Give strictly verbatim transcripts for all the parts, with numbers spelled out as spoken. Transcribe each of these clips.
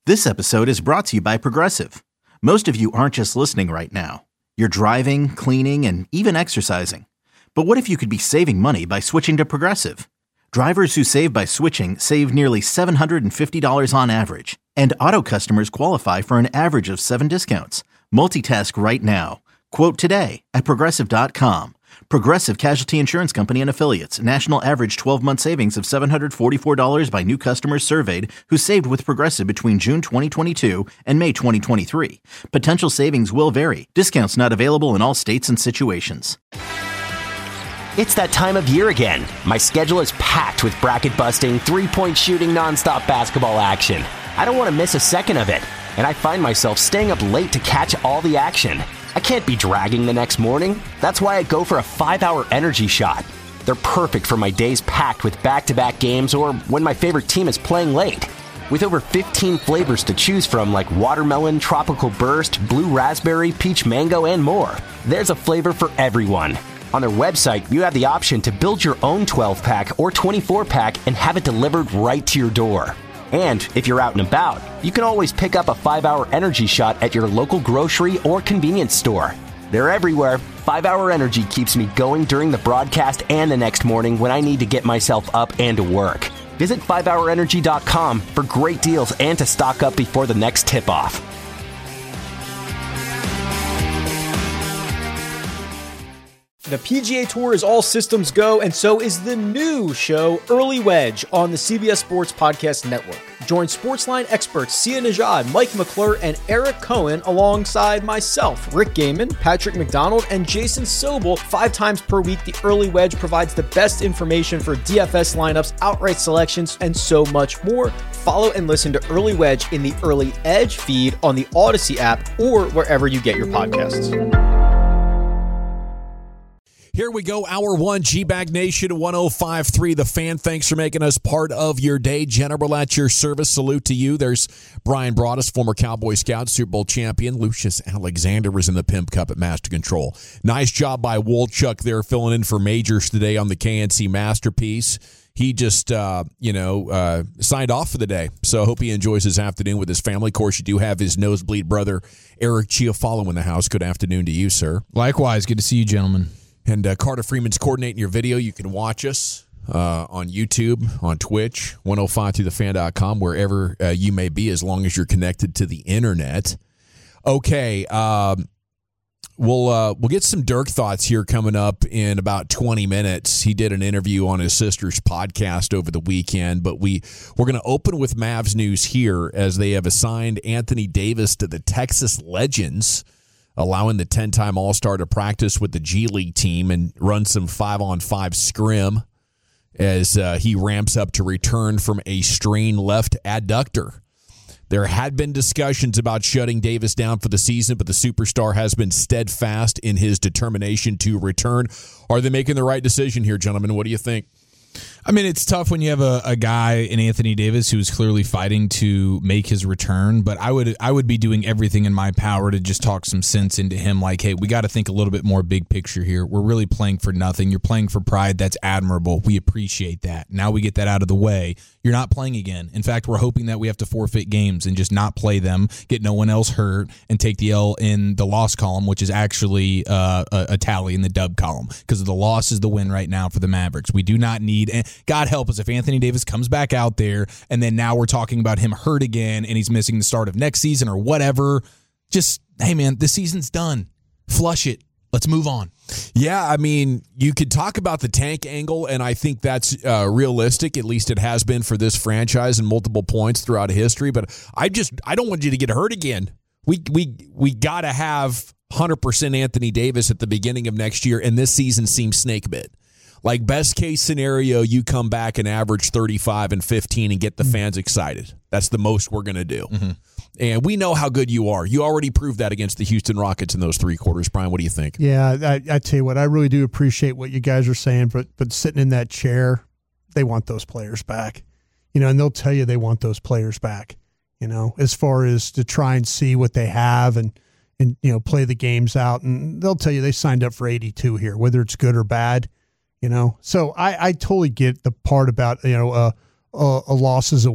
This episode is brought to you by Progressive. Most of you aren't just listening right now. You're driving, cleaning, and even exercising. But what if you could be saving money by switching to Progressive? Drivers who save by switching save nearly seven hundred fifty dollars on average. And auto customers qualify for an average of seven discounts. Multitask right now. Quote today at Progressive dot com. Progressive Casualty Insurance Company and Affiliates. National average twelve-month savings of seven hundred forty-four dollars by new customers surveyed who saved with Progressive between June twenty twenty-two and May twenty twenty-three. Potential savings will vary. Discounts not available in all states and situations. It's that time of year again. My schedule is packed with bracket-busting, three-point shooting, nonstop basketball action. I don't want to miss a second of it, and I find myself staying up late to catch all the action. I can't be dragging the next morning. That's why I go for a five-hour energy shot. They're perfect for my days packed with back-to-back games or when my favorite team is playing late. With over fifteen flavors to choose from like watermelon, tropical burst, blue raspberry, peach mango, and more, there's a flavor for everyone. On their website, you have the option to build your own twelve-pack or twenty-four-pack and have it delivered right to your door. And if you're out and about, you can always pick up a five-hour energy shot at your local grocery or convenience store. They're everywhere. five-hour Energy keeps me going during the broadcast and the next morning when I need to get myself up and to work. Visit five hour energy dot com for great deals and to stock up before the next tip-off. The P G A Tour is all systems go, and so is the new show, Early Wedge, on the C B S Sports Podcast Network. Join Sportsline experts Sia Nejad, Mike McClure, and Eric Cohen alongside myself, Rick Gaiman, Patrick McDonald, and Jason Sobel. Five times per week, the Early Wedge provides the best information for D F S lineups, outright selections, and so much more. Follow and listen to Early Wedge in the Early Edge feed on the Odyssey app or wherever you get your podcasts. Here we go, hour one, G-Bag Nation, one oh five point three The Fan. Thanks for making us part of your day. General at your service. Salute to you. There's Brian Broaddus, former Cowboy Scout, Super Bowl champion. Lucius Alexander was in the Pimp Cup at Master Control. Nice job by Wolchuk there, filling in for Majors today on the K N C Masterpiece. He just, uh, you know, uh, signed off for the day. So I hope he enjoys his afternoon with his family. Of course, you do have his nosebleed brother, Eric Chiafalo, in the house. Good afternoon to you, sir. Likewise. Good to see you, gentlemen. And uh, Carter Freeman's coordinating your video. You can watch us uh, on YouTube, on Twitch, one oh five through the fan dot com, wherever uh, you may be, as long as you're connected to the internet. Okay, um, we'll uh, we'll get some Dirk thoughts here coming up in about twenty minutes. He did an interview on his sister's podcast over the weekend, but we, we're going to open with Mavs news here as they have assigned Anthony Davis to the Texas Legends, allowing the ten-time All-Star to practice with the G League team and run some five-on-five scrim as uh, he ramps up to return from a strained left adductor. There had been discussions about shutting Davis down for the season, but the superstar has been steadfast in his determination to return. Are they making the right decision here, gentlemen? What do you think? I mean, it's tough when you have a, a guy in Anthony Davis who is clearly fighting to make his return, but I would I would be doing everything in my power to just talk some sense into him, like, hey, we got to think a little bit more big picture here. We're really playing for nothing. You're playing for pride. That's admirable. We appreciate that. Now we get that out of the way. You're not playing again. In fact, we're hoping that we have to forfeit games and just not play them, get no one else hurt, and take the L in the loss column, which is actually uh, a, a tally in the dub column, because the loss is the win right now for the Mavericks. We do not need – God help us if Anthony Davis comes back out there and then now we're talking about him hurt again and he's missing the start of next season or whatever. Just, hey, man, the season's done. Flush it. Let's move on. Yeah, I mean, you could talk about the tank angle, and I think that's uh, realistic. At least it has been for this franchise in multiple points throughout history. But I just I don't want you to get hurt again. We we we got to have one hundred percent Anthony Davis at the beginning of next year, and this season seems snake bit. Like, best case scenario, you come back and average thirty-five and fifteen and get the fans excited. That's the most we're going to do. Mm-hmm. And we know how good you are. You already proved that against the Houston Rockets in those three quarters. Brian, what do you think? Yeah, I, I tell you what, I really do appreciate what you guys are saying, but but sitting in that chair, they want those players back. You know, and they'll tell you they want those players back, you know, as far as to try and see what they have and, and you know, play the games out. And they'll tell you they signed up for eighty-two here, whether it's good or bad. You know, so I, I totally get the part about, you know, uh, a, a loss is a win.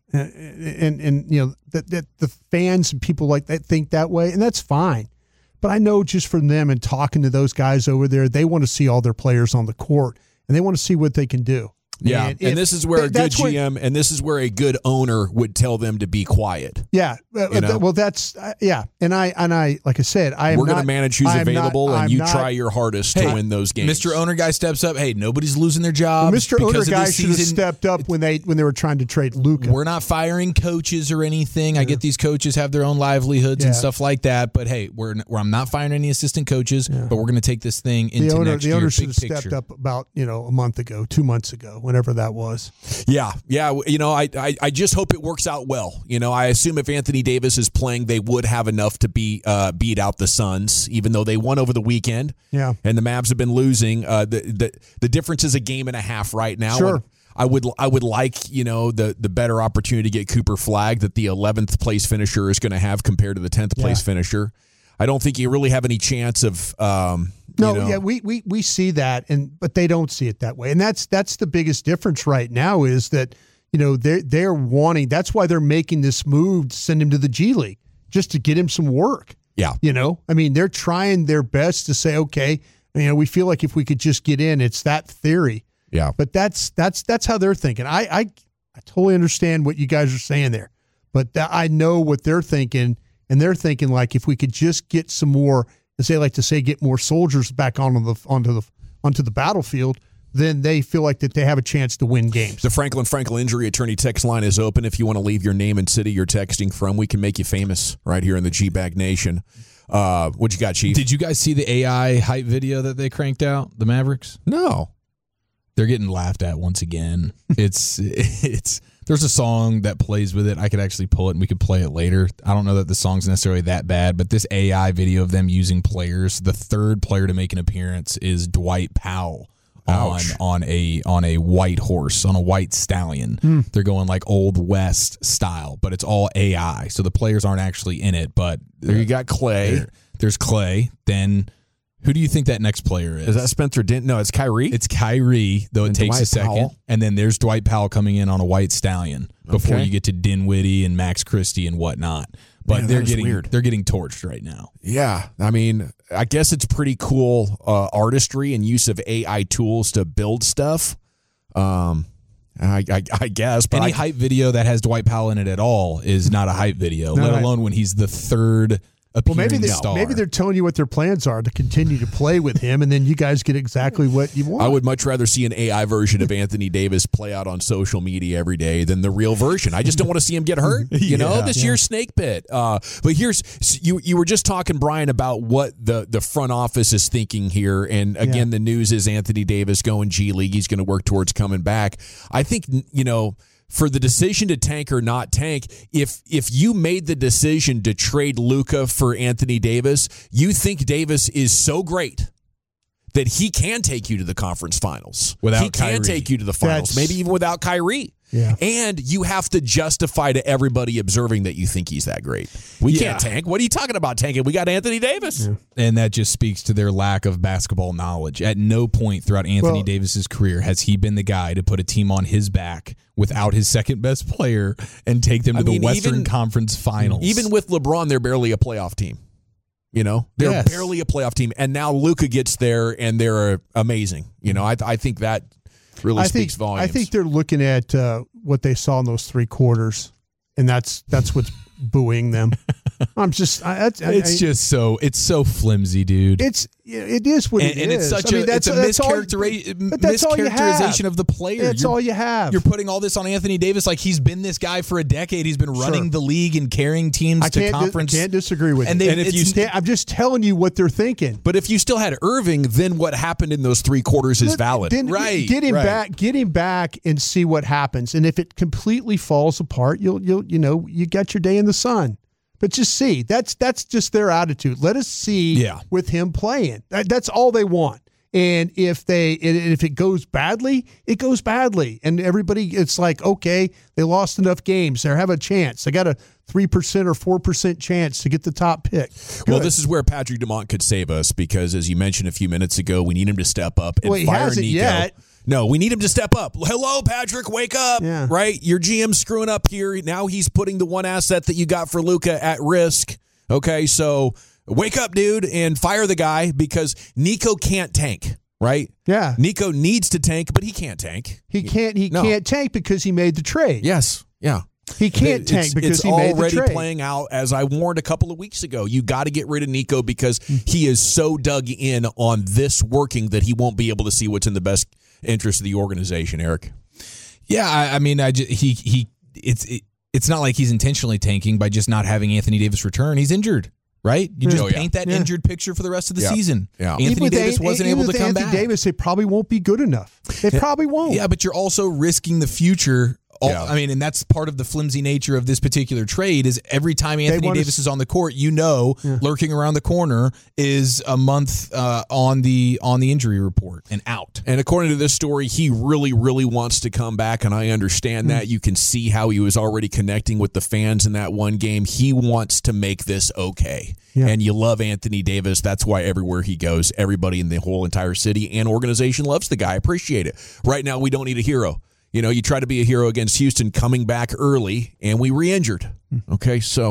and and, and you know that, that the fans and people like that think that way, and that's fine. But I know just from them and talking to those guys over there, they want to see all their players on the court, and they want to see what they can do. Yeah, and, and if, this is where a good G M what, and this is where a good owner would tell them to be quiet. Yeah, you know? well, that's uh, yeah, and I and I like I said, I am we're going to manage who's available, not, and you not, try your hardest hey, to win those games. Mister Owner guy steps up. Hey, nobody's losing their job. Well, Mister Owner guy should have season. stepped up when they when they were trying to trade Luka. We're not firing coaches or anything. Yeah. I get these coaches have their own livelihoods yeah. and stuff like that. But hey, we're, we're I'm not firing any assistant coaches. Yeah. But we're going to take this thing into the owner, next the year. The owner should have picture. stepped up about you know a month ago, two months ago, whenever that was. Yeah, yeah. You know, I, I I just hope it works out well. You know, I assume if Anthony Davis is playing, they would have enough to be uh, beat out the Suns, even though they won over the weekend. Yeah, and the Mavs have been losing. Uh, the the the difference is a game and a half right now. Sure. I would I would like you know the the better opportunity to get Cooper Flagg that the eleventh place finisher is going to have compared to the tenth place yeah. finisher. I don't think you really have any chance of. Um, no, you know, yeah, we, we we see that, and but they don't see it that way, and that's that's the biggest difference right now is that you know they're they're wanting. That's why they're making this move to send him to the G League just to get him some work. Yeah, you know, I mean, they're trying their best to say, okay, you know, we feel like if we could just get in, it's that theory. Yeah, but that's that's that's how they're thinking. I I, I totally understand what you guys are saying there, but th- I know what they're thinking. And they're thinking like if we could just get some more, as they like to say, get more soldiers back onto the onto the onto the battlefield, then they feel like that they have a chance to win games. The Franklin Frankel Injury Attorney text line is open. If you want to leave your name and city you're texting from, we can make you famous right here in the G-Bag Nation. Uh, what you got, Chief? Did you guys see the A I hype video that they cranked out, the Mavericks? No. They're getting laughed at once again. It's it's. There's a song that plays with it. I could actually pull it and we could play it later. I don't know that the song's necessarily that bad, but this A I video of them using players, the third player to make an appearance is Dwight Powell on, on a on a white horse, on a white stallion. Hmm. They're going like Old West style, but it's all A I. So the players aren't actually in it, but there you got Clay. There, there's Clay. Then who do you think that next player is? Is that Spencer Dinwiddie? No, it's Kyrie. It's Kyrie, though it and takes Dwight a second. Powell. And then there's Dwight Powell coming in on a white stallion before okay. you get to Dinwiddie and Max Christie and whatnot. But Man, they're getting weird. they're getting torched right now. Yeah, I mean, I guess it's pretty cool uh, artistry and use of A I tools to build stuff. Um, I, I, I guess, but any I, hype video that has Dwight Powell in it at all is not a hype video, no, let I, alone when he's the third. Well, maybe they, star. maybe they're telling you what their plans are to continue to play with him, and then you guys get exactly what you want. I would much rather see an A I version of Anthony Davis play out on social media every day than the real version. I just don't want to see him get hurt. You yeah, know, this yeah. year's snake pit. Uh, but here's you. You were just talking, Brian, about what the the front office is thinking here, and again, yeah. the news is Anthony Davis going G League. He's going to work towards coming back. I think you know. For the decision to tank or not tank, if if you made the decision to trade Luka for Anthony Davis, you think Davis is so great that he can take you to the conference finals. Without he can Kyrie. take you to the finals, That's, maybe even without Kyrie. Yeah. And you have to justify to everybody observing that you think he's that great. We yeah. can't tank. What are you talking about tanking? We got Anthony Davis. Yeah. And that just speaks to their lack of basketball knowledge. At no point throughout Anthony well, Davis's career has he been the guy to put a team on his back without his second best player and take them to I the mean, Western even, Conference Finals. Even with LeBron, they're barely a playoff team. You know, they're yes. barely a playoff team. And now Luka gets there and they're amazing. You know, I, I think that really I speaks think, volumes. I think they're looking at uh, what they saw in those three quarters, and that's that's what's buoying them. I'm just, I, I, it's I, just so it's so flimsy, dude. It's it is what and, it and is. it's such I mean, a it's a that's all, mischaracteri- but that's all you have. mischaracterization of the player. That's you're, all you have. You're putting all this on Anthony Davis like he's been this guy for a decade. He's been running Sure. the league and carrying teams I to can't conference. Di- can't disagree with and you. they, And if it's, you, I'm just telling you what they're thinking. But if you still had Irving, then what happened in those three quarters is valid. Then right. Get him right. back. Get him back and see what happens. And if it completely falls apart, you'll you'll you know you got your day in the sun. But just see, that's that's just their attitude. Let us see yeah. with him playing. That, that's all they want. And if they if it goes badly, it goes badly. And everybody, it's like, okay, they lost enough games. They have a chance. They got a three percent or four percent chance to get the top pick. Good. Well, this is where Patrick Dumont could save us because, as you mentioned a few minutes ago, we need him to step up and well, he fire hasn't Nico. yet. No, we need him to step up. Hello, Patrick, wake up. Yeah. Right? Your G M's screwing up here. Now he's putting the one asset that you got for Luka at risk. Okay, so wake up, dude, and fire the guy because Nico can't tank, right? Yeah. Nico needs to tank, but he can't tank. He can't he No. can't tank because he made the trade. Yes, yeah. He can't It's- tank because it's he made the already trade. playing out, as I warned a couple of weeks ago. You got to get rid of Nico because he is so dug in on this working that he won't be able to see what's in the best interest of the organization, Eric. Yeah, I, I mean, I just, he he it's it, it's not like he's intentionally tanking by just not having Anthony Davis return. He's injured, right? You just Oh, yeah. paint that Yeah. injured picture for the rest of the Yeah. season. Yeah. Anthony Even with Davis An- wasn't even able to with come Anthony back. Davis, it probably won't be good enough. It probably won't. Yeah, but you're also risking the future. All, Yeah. I mean, and that's part of the flimsy nature of this particular trade is every time Anthony wanna Davis s- is on the court, you know, lurking around the corner is a month uh, on the on the injury report and out. And according to this story, he really, really wants to come back, and I understand that. You can see how he was already connecting with the fans in that one game. He wants to make this okay. Yeah. And you love Anthony Davis. That's why everywhere he goes, everybody in the whole entire city and organization loves the guy. Appreciate it. Right now, we don't need a hero. You know, you try to be a hero against Houston coming back early, and we re-injured. Okay, so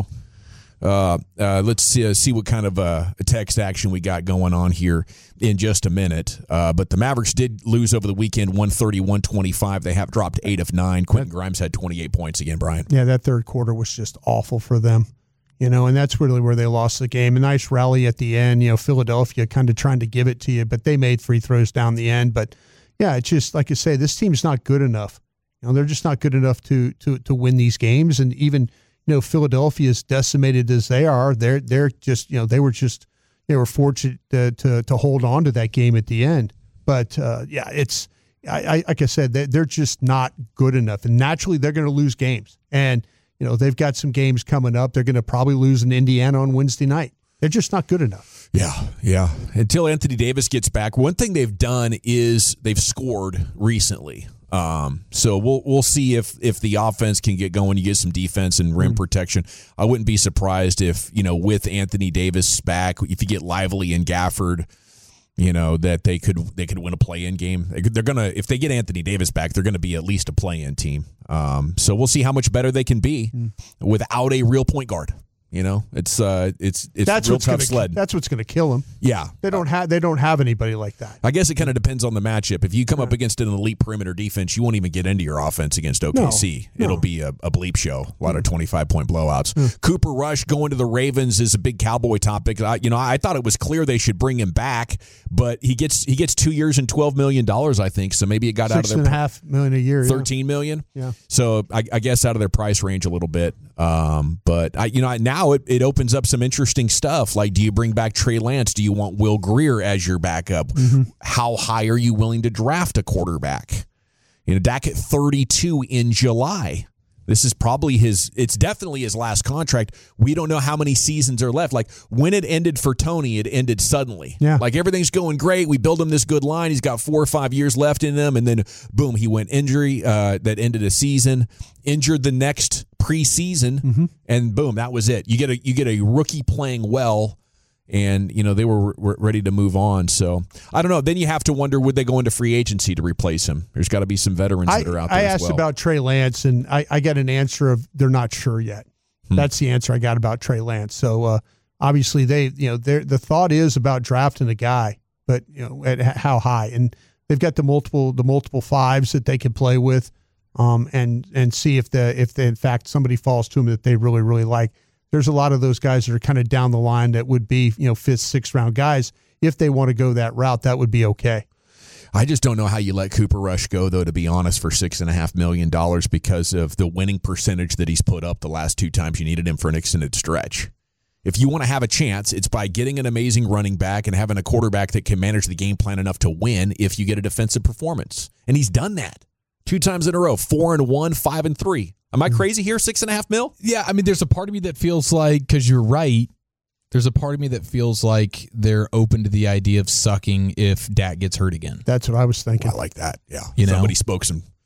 uh, uh, let's see, uh, see what kind of uh, text action we got going on here in just a minute. Uh, but the Mavericks did lose over the weekend, one thirty, one twenty-five. They have dropped eight of nine. Quentin Grimes had twenty-eight points again, Brian. Yeah, that third quarter was just awful for them. You know, and that's really where they lost the game. A nice rally at the end. You know, Philadelphia kind of trying to give it to you, but they made free throws down the end. But yeah, it's just like you say, this team's not good enough. You know, they're just not good enough to to to win these games. And even, you know, Philadelphia, as decimated as they are, they're they're just, you know, they were just they were fortunate to to, to hold on to that game at the end. But uh, yeah, it's I, I like I said, they, they're just not good enough, and naturally they're going to lose games. And you know, they've got some games coming up. They're going to probably lose in Indiana on Wednesday night. They're just not good enough. Yeah, yeah. Until Anthony Davis gets back, one thing they've done is they've scored recently. Um, so we'll we'll see if if the offense can get going. You get some defense and rim mm-hmm. protection. I wouldn't be surprised if, you know, with Anthony Davis back, if you get Lively and Gafford, you know, that they could they could win a play-in game. They're gonna if they get Anthony Davis back, they're gonna be at least a play-in team. Um, so we'll see how much better they can be mm. without a real point guard. You know, it's uh, it's it's that's real what's tough gonna, sled. That's what's going to kill them. Yeah, they don't have they don't have anybody like that. I guess it kind of depends on the matchup. If you come yeah. up against an elite perimeter defense, you won't even get into your offense against O K C. No, It'll no. be a, a bleep show. A lot mm. of twenty-five point blowouts. Mm. Cooper Rush going to the Ravens is a big Cowboy topic. I, you know, I thought it was clear they should bring him back, but he gets he gets two years and twelve million dollars, I think. So maybe it got Six out of their and a half million a year, thirteen yeah. million. Yeah. So I, I guess out of their price range a little bit. Um, but I, you know, now it, it opens up some interesting stuff. Like, do you bring back Trey Lance? Do you want Will Grier as your backup? Mm-hmm. How high are you willing to draft a quarterback? You know, Dak at thirty-two in July. This is probably his, it's definitely his last contract. We don't know how many seasons are left. Like, when it ended for Tony, it ended suddenly. Yeah. Like, everything's going great. We build him this good line. He's got four or five years left in him. And then, boom, he went injury uh, that ended a season, injured the next preseason, mm-hmm. and boom, that was it. You get a you get a rookie playing well, and, you know, they were, were ready to move on. So, I don't know. Then you have to wonder, would they go into free agency to replace him? There's got to be some veterans I, that are out there I as asked well. about Trey Lance, and I, I got an answer of they're not sure yet. Hmm. That's the answer I got about Trey Lance. So, uh, obviously, they, you know, the thought is about drafting a guy, but, you know, at how high. And they've got the multiple the multiple fives that they can play with, um, and and see if the if they, in fact somebody falls to them that they really really like. There's a lot of those guys that are kind of down the line that would be, you know, fifth, sixth round guys. If they want to go that route, that would be okay. I just don't know how you let Cooper Rush go, though, to be honest, for six and a half million dollars because of the winning percentage that he's put up the last two times you needed him for an extended stretch. If you want to have a chance, it's by getting an amazing running back and having a quarterback that can manage the game plan enough to win if you get a defensive performance. And he's done that two times in a row, four and one, five and three. Am I crazy here? Six and a half mil? Yeah, I mean, there's a part of me that feels like, because you're right, there's a part of me that feels like they're open to the idea of sucking if Dak gets hurt again. That's what I was thinking. I like that. Yeah. You know? Somebody spoke some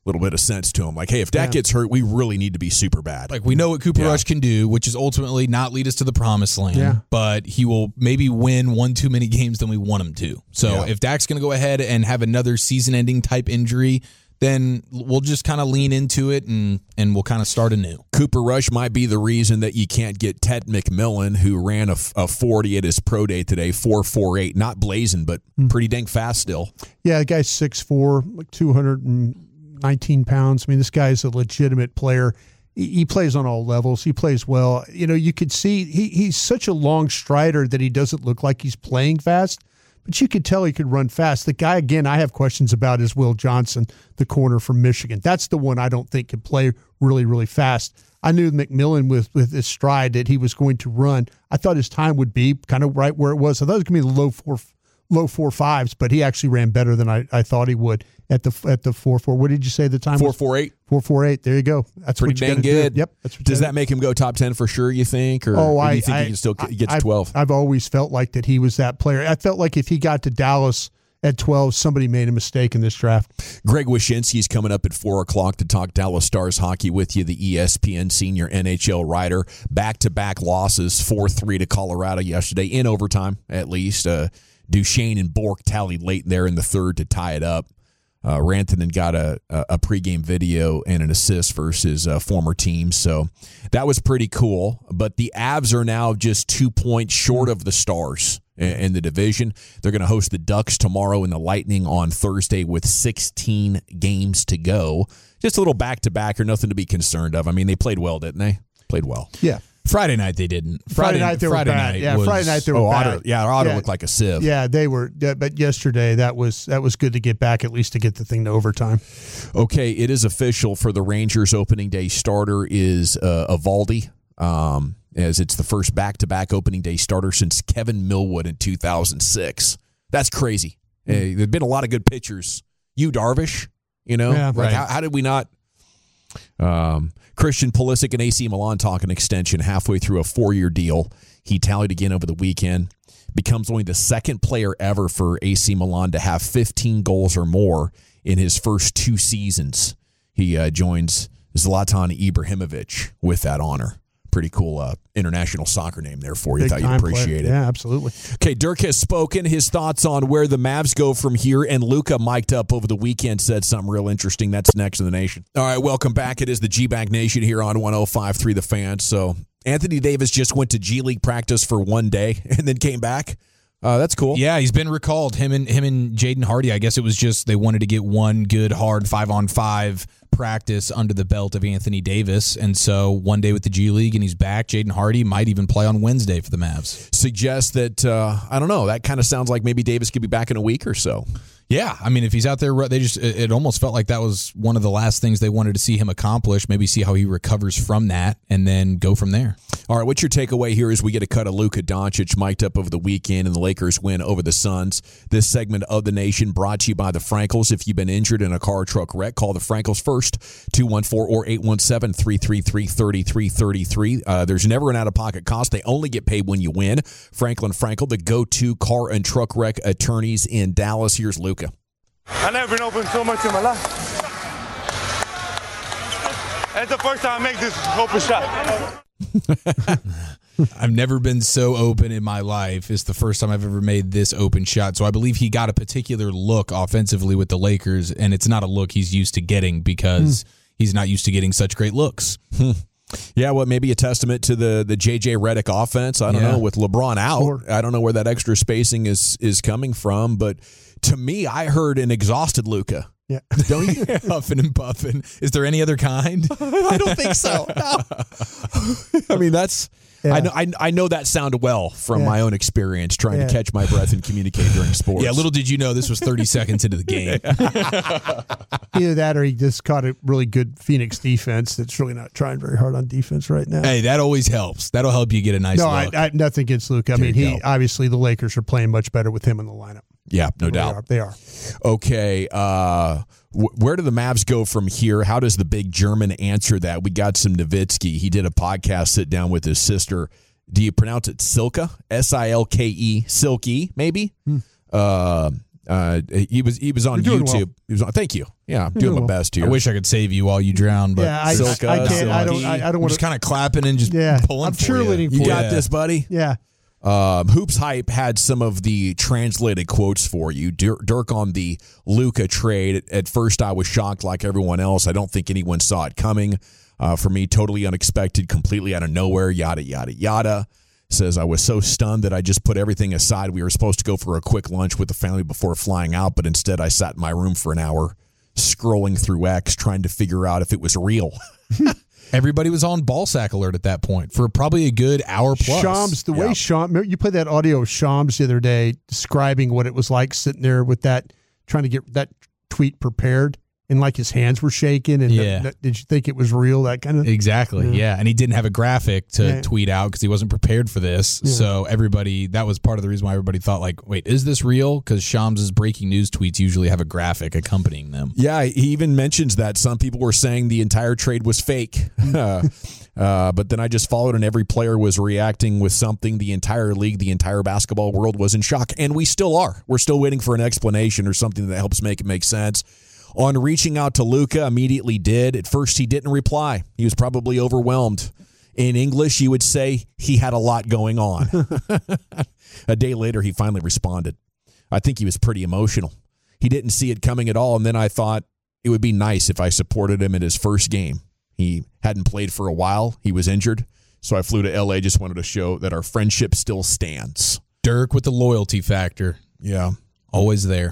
little bit of sense to him. Like, hey, if Dak Yeah. gets hurt, we really need to be super bad. Like, we know what Cooper Yeah. Rush can do, which is ultimately not lead us to the promised land, Yeah. but he will maybe win one too many games than we want him to. So Yeah. if Dak's going to go ahead and have another season-ending type injury, then we'll just kind of lean into it and, and we'll kind of start anew. Cooper Rush might be the reason that you can't get Ted McMillan, who ran a, a forty at his pro day today, four forty-eight, not blazing, but pretty dang fast still. Yeah, the guy's six foot four, like two hundred nineteen pounds. I mean, this guy's a legitimate player. He, he plays on all levels. He plays well. You know, you could see he, he's such a long strider that he doesn't look like he's playing fast, but you could tell he could run fast. The guy, again, I have questions about is Will Johnson, the corner from Michigan. That's the one I don't think can play really, really fast. I knew McMillan with, with his stride that he was going to run. I thought his time would be kind of right where it was. I thought it was going to be the low four low four fives, but he actually ran better than I, I thought he would at the at the four four. What did you say the time four was? forty-eight. four forty-eight. There you go. That's Pretty what you dang gotta good. Do. Yep. That's what Does you that make him go top ten for sure, you think? Or, Oh, or I do you think I, he can still I, get to I've, twelve? I've always felt like that he was that player. I felt like if he got to Dallas at twelve, somebody made a mistake in this draft. Greg Wyshynski's coming up at four o'clock to talk Dallas Stars hockey with you, the E S P N senior N H L writer. Back-to-back losses, four three to Colorado yesterday, in overtime at least. Uh, Duchesne and Bork tallied late there in the third to tie it up. Uh, Rantanen got a, a pregame video and an assist versus uh, former team, so that was pretty cool. But the Avs are now just two points short of the Stars in, in the division. They're going to host the Ducks tomorrow and the Lightning on Thursday with sixteen games to go. Just a little back-to-back or nothing to be concerned of. I mean, they played well, didn't they? Played well. Yeah. Friday night they didn't. Friday, Friday night they Friday were bad. night Yeah, was, Friday night they were Oh, bad. Otter, yeah, Otter yeah. looked like a sieve. Yeah, they were. Yeah, but yesterday that was that was good to get back, at least to get the thing to overtime. Okay, it is official for the Rangers opening day starter is uh, Eovaldi, um, as it's the first back-to-back opening day starter since Kevin Millwood in two thousand six. That's crazy. Mm. Hey, there've been a lot of good pitchers. You Darvish, you know? Yeah, like right. how, how did we not... Um, Christian Pulisic and A C Milan talk an extension halfway through a four-year deal. He tallied again over the weekend. Becomes only the second player ever for A C Milan to have fifteen goals or more in his first two seasons. He uh, joins Zlatan Ibrahimovic with that honor. Pretty cool uh, international soccer name there for you. Big Thought you'd time appreciate player. it. Yeah, absolutely. Okay, Dirk has spoken. His thoughts on where the Mavs go from here, and Luka mic'd up over the weekend, said something real interesting. That's next in the nation. All right, welcome back. It is the G-Bank Nation here on one oh five point three The Fan. So Anthony Davis just went to G League practice for one day and then came back. Uh, that's cool. Yeah, he's been recalled. Him and him and Jaden Hardy. I guess it was just they wanted to get one good, hard five on five practice under the belt of Anthony Davis, and so one day with the G League, and he's back. Jaden Hardy might even play on Wednesday for the Mavs. Suggest that uh, I don't know. That kind of sounds like maybe Davis could be back in a week or so. Yeah, I mean, if he's out there, they just it almost felt like that was one of the last things they wanted to see him accomplish. Maybe see how he recovers from that, and then go from there. All right, what's your takeaway here as we get a cut of Luka Doncic mic'd up over the weekend and the Lakers win over the Suns? This segment of the Nation brought to you by the Frankels. If you've been injured in a car or truck wreck, call the Frankels first, two one four or eight one seven, three three three, three three three three. Uh, there's never an out-of-pocket cost. They only get paid when you win. Franklin Frankel, the go-to car and truck wreck attorneys in Dallas. Here's Luka. I've never been open so much in my life. It's the first time I make this open shot. I've never been so open in my life. It's the first time I've ever made this open shot. So I believe he got a particular look offensively with the Lakers, and it's not a look he's used to getting because hmm. he's not used to getting such great looks. Hmm. Yeah, well, maybe a testament to the the J J Redick offense. I don't yeah. know, with LeBron out, sure. I don't know where that extra spacing is is coming from, but to me, I heard an exhausted Luka. Yeah. Don't you? Huffing and puffing. Is there any other kind? I don't think so. No. I mean, that's yeah. I know I, I know that sound well from yeah. my own experience trying yeah. to catch my breath and communicate during sports. Yeah, little did you know this was thirty seconds into the game. Either that or he just caught a really good Phoenix defense that's really not trying very hard on defense right now. Hey, that always helps. That'll help you get a nice no, look. No, I, I, nothing against Luka. I there mean, he obviously the Lakers are playing much better with him in the lineup. Yeah, no they doubt. Are. They are. Okay, uh, wh- where do the Mavs go from here? How does the big German answer that? We got some Nowitzki. He did a podcast sit down with his sister. Do you pronounce it Silke? S I L K E, Silky, maybe? Hmm. Uh, Uh, he was he was on You're doing YouTube. well. He was on, thank you. Yeah, I'm You're doing doing my well. best here. I wish I could save you while you drown, but Yeah, I, Silka, I, I can't. I don't. Silky. I, I don't we're want just kind of clapping and just Yeah, pulling I'm for cheerleading you. You for got Yeah. this, buddy. Yeah. Um, Hoops Hype had some of the translated quotes for you. Dir- Dirk on the Luka trade. At first, I was shocked like everyone else. I don't think anyone saw it coming. Uh, for me, totally unexpected, completely out of nowhere, yada, yada, yada. Says, I was so stunned that I just put everything aside. We were supposed to go for a quick lunch with the family before flying out, but instead I sat in my room for an hour scrolling through X trying to figure out if it was real. Everybody was on ball sack alert at that point for probably a good hour plus. Shams, the way Yeah. Shams, remember you played that audio of Shams the other day describing what it was like sitting there with that, trying to get that tweet prepared, and like his hands were shaking. And Yeah. that, that, did you think it was real? That kind of Exactly. Yeah. Yeah. And he didn't have a graphic to Yeah. tweet out because he wasn't prepared for this. Yeah. So everybody, that was part of the reason why everybody thought, like, wait, is this real? Because Shams' breaking news tweets usually have a graphic accompanying them. Yeah, he even mentions that some people were saying the entire trade was fake. uh, uh, but then I just followed, and every player was reacting with something. The entire league, the entire basketball world was in shock, and we still are. We're still waiting for an explanation or something that helps make it make sense. On reaching out to Luka, immediately did. At first, he didn't reply. He was probably overwhelmed. In English, you would say he had a lot going on. A day later, he finally responded. I think he was pretty emotional. He didn't see it coming at all, and then I thought it would be nice if I supported him in his first game. He hadn't played for a while. He was injured, so I flew to L A, just wanted to show that our friendship still stands. Dirk with the loyalty factor. Yeah. Always there.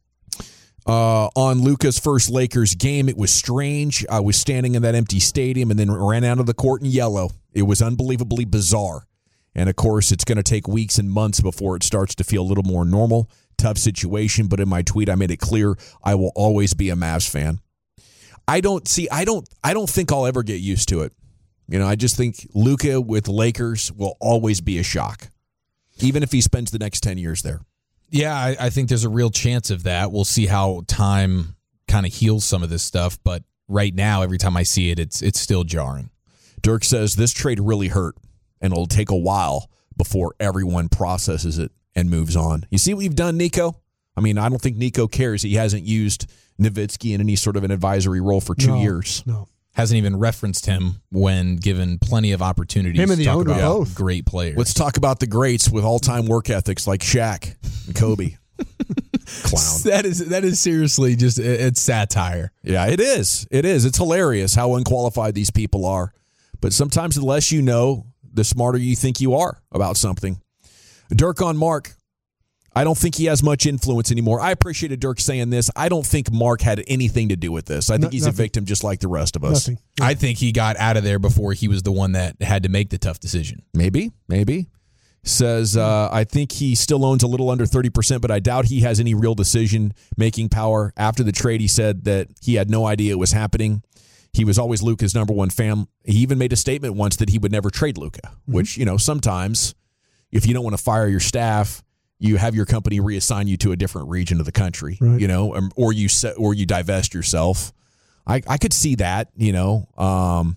Uh, on Luka's first Lakers game, it was strange. I was standing in that empty stadium and then ran out of the court in yellow. It was unbelievably bizarre. And, of course, it's going to take weeks and months before it starts to feel a little more normal. Tough situation, but in my tweet, I made it clear I will always be a Mavs fan. I don't see, I don't, I don't think I'll ever get used to it. You know, I just think Luka with Lakers will always be a shock, even if he spends the next ten years there. Yeah, I, I think there's a real chance of that. We'll see how time kind of heals some of this stuff. But right now, every time I see it, it's it's still jarring. Dirk says this trade really hurt, and it'll take a while before everyone processes it and moves on. You see what you've done, Nico? I mean, I don't think Nico cares. He hasn't used Nowitzki in any sort of an advisory role for two No, years. No. Hasn't even referenced him when given plenty of opportunities Him and to the talk owner about both. great players. Let's talk about the greats with all-time work ethics like Shaq and Kobe. Clown. That is that is seriously just it's satire. Yeah, it is. It is. It's hilarious how unqualified these people are. But sometimes the less you know, the smarter you think you are about something. Dirk on Mark. I don't think he has much influence anymore. I appreciated Dirk saying this. I don't think Mark had anything to do with this. I think No, he's nothing. a victim just like the rest of us. Nothing. I think he got out of there before he was the one that had to make the tough decision. Maybe, maybe. Says, uh, I think he still owns a little under thirty percent, but I doubt he has any real decision-making power. After the trade, he said that he had no idea it was happening. He was always Luka's number one fan. He even made a statement once that he would never trade Luka, mm-hmm. which, you know, sometimes if you don't want to fire your staff, you have your company reassign you to a different region of the country, Right. you know, um, or you set, or you divest yourself. I, I could see that, you know, um,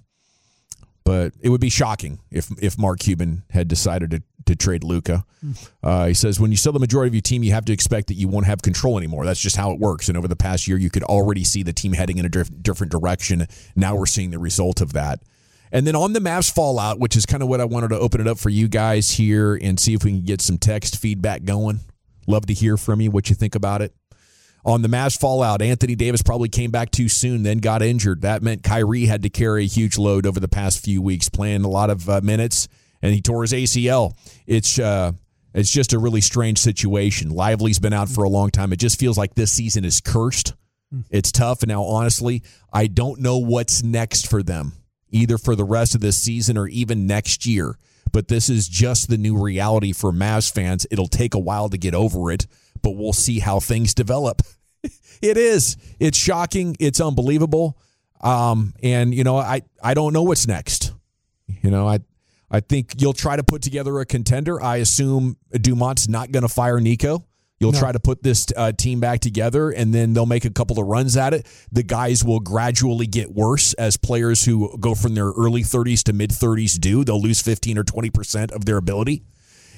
but it would be shocking if if Mark Cuban had decided to, to trade Luka. Uh, he says, when you sell the majority of your team, you have to expect that you won't have control anymore. That's just how it works. And over the past year, you could already see the team heading in a diff- different direction. Now we're seeing the result of that. And then on the Mavs fallout, which is kind of what I wanted to open it up for you guys here and see if we can get some text feedback going. Love to hear from you, what you think about it. On the Mavs fallout, Anthony Davis probably came back too soon, then got injured. That meant Kyrie had to carry a huge load over the past few weeks, playing a lot of uh, minutes, and he tore his A C L. It's uh, it's just a really strange situation. Lively's been out for a long time. It just feels like this season is cursed. It's tough, and now, honestly, I don't know what's next for them, either for the rest of this season or even next year. But this is just the new reality for Mavs fans. It'll take a while to get over it, but we'll see how things develop. It is. It's shocking. It's unbelievable. Um, and, you know, I, I don't know what's next. You know, I I think you'll try to put together a contender. I assume Dumont's not going to fire Nico. You'll No. try to put this uh, team back together, and then they'll make a couple of runs at it. The guys will gradually get worse as players who go from their early thirties to mid-thirties do. They'll lose fifteen or twenty percent of their ability.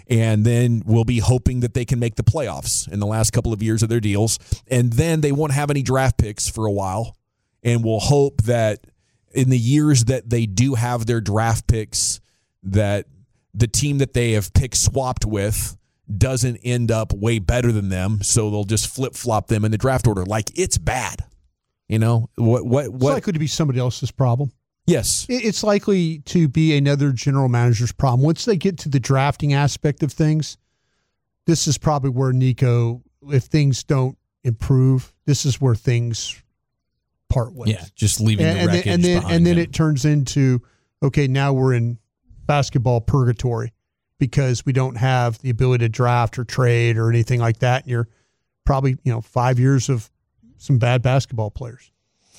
and then we'll be hoping that they can make the playoffs in the last couple of years of their deals, and then they won't have any draft picks for a while, and we'll hope that in the years that they do have their draft picks, that the team that they have pick swapped with doesn't end up way better than them, so they'll just flip-flop them in the draft order. Like, it's bad. You know, what what what It's likely to be somebody else's problem. Yes. It's likely to be another general manager's problem. Once they get to the drafting aspect of things, this is probably where Nico, if things don't improve, this is where things part ways. Yeah, just leaving and, the and wreckage then, and then, behind and then him. it turns into, okay, now we're in basketball purgatory because we don't have the ability to draft or trade or anything like that. And you're probably, you know, five years of some bad basketball players.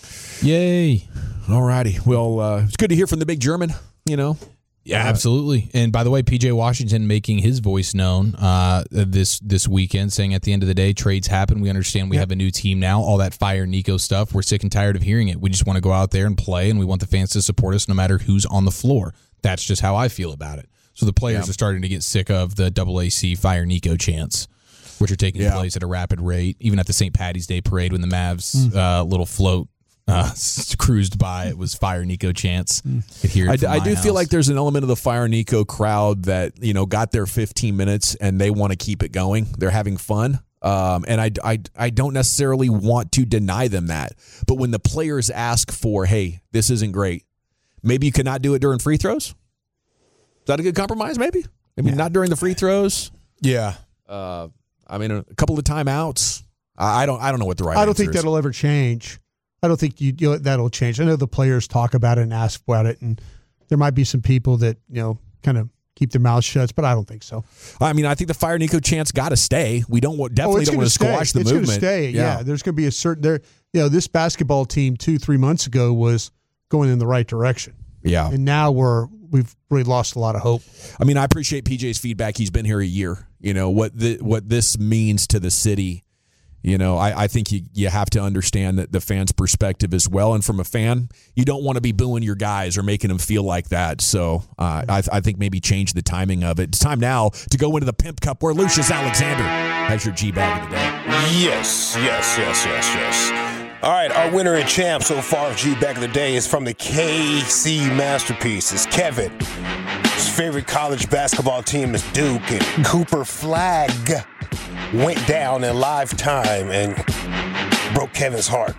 Yay. All righty. Well, uh, it's good to hear from the big German, you know. Yeah, absolutely. And by the way, P J Washington making his voice known uh, this this weekend, saying at the end of the day, trades happen. We understand we Yep. have a new team now. All that fire Nico stuff, we're sick and tired of hearing it. We just want to go out there and play, and we want the fans to support us no matter who's on the floor. That's just how I feel about it. So the players Yeah. are starting to get sick of the double A C fire Nico chants, which are taking Yeah. place at a rapid rate. Even at the Saint Patty's Day parade when the Mavs uh, little float uh, cruised by, it was fire Nico chants. Could hear it I, from I my do house. feel like there's an element of the Fire Nico crowd that, you know, got their fifteen minutes and they want to keep it going. They're having fun. Um, and I, I, I don't necessarily want to deny them that. But when the players ask for, hey, this isn't great, maybe you cannot do it during free throws? Is that a good compromise, maybe? I mean, not during the free throws. Yeah. Uh, I mean, a couple of timeouts. I I don't I don't know what the right I don't answer think is. that'll ever change. I don't think you, you that'll change. I know the players talk about it and ask about it, and there might be some people that, you know, kind of keep their mouths shut, but I don't think so. I mean, I think the Fire Nico chant's got to stay. We don't want, definitely oh, it's don't gonna want to stay. squash the it's movement. It's going to stay. Yeah. There's going to be a certain there. You know, this basketball team two, three months ago was going in the right direction, Yeah. and now we're we've really lost a lot of hope. I mean, I appreciate P J's feedback. He's been here a year. You know, what the, what this means to the city, you know, I, I think you, you have to understand that the fan's perspective as well. And from a fan, you don't want to be booing your guys or making them feel like that. So uh, I, I think maybe change the timing of it. It's time now to go into the Pimp Cup where Lucius Alexander has your G-Bag of the day. Yes, yes, yes, yes, yes. All right, our winner and champ so far of G-Bag of the day is from the K C Masterpiece. It's Kevin. His favorite college basketball team is Duke, and Cooper Flag went down in live time and broke Kevin's heart.